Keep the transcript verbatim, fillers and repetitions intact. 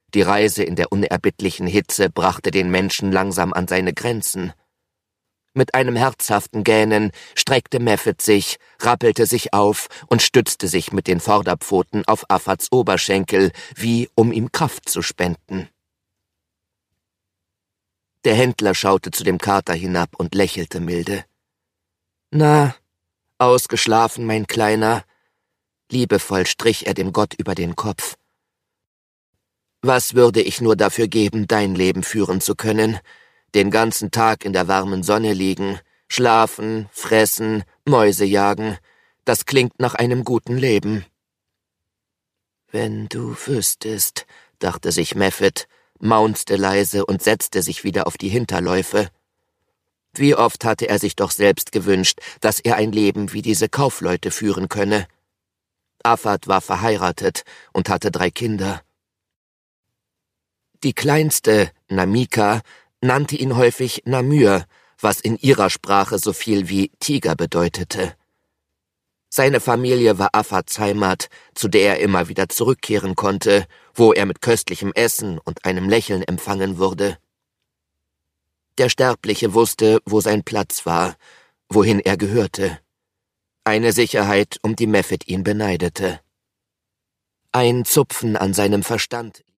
Die Reise in der unerbittlichen Hitze brachte den Menschen langsam an seine Grenzen. Mit einem herzhaften Gähnen streckte Meffed sich, rappelte sich auf und stützte sich mit den Vorderpfoten auf Affads Oberschenkel, wie um ihm Kraft zu spenden. Der Händler schaute zu dem Kater hinab und lächelte milde. »Na, ausgeschlafen, mein Kleiner?« Liebevoll strich er dem Gott über den Kopf. »Was würde ich nur dafür geben, dein Leben führen zu können? Den ganzen Tag in der warmen Sonne liegen, schlafen, fressen, Mäuse jagen. Das klingt nach einem guten Leben.« »Wenn du wüsstest«, dachte sich Meffed, maunzte leise und setzte sich wieder auf die Hinterläufe. Wie oft hatte er sich doch selbst gewünscht, dass er ein Leben wie diese Kaufleute führen könne. Affad war verheiratet und hatte drei Kinder. Die kleinste, Namika, nannte ihn häufig Namur, was in ihrer Sprache so viel wie Tiger bedeutete. Seine Familie war Affads Heimat, zu der er immer wieder zurückkehren konnte, wo er mit köstlichem Essen und einem Lächeln empfangen wurde. Der Sterbliche wusste, wo sein Platz war, wohin er gehörte. Eine Sicherheit, um die Meffed ihn beneidete. Ein Zupfen an seinem Verstand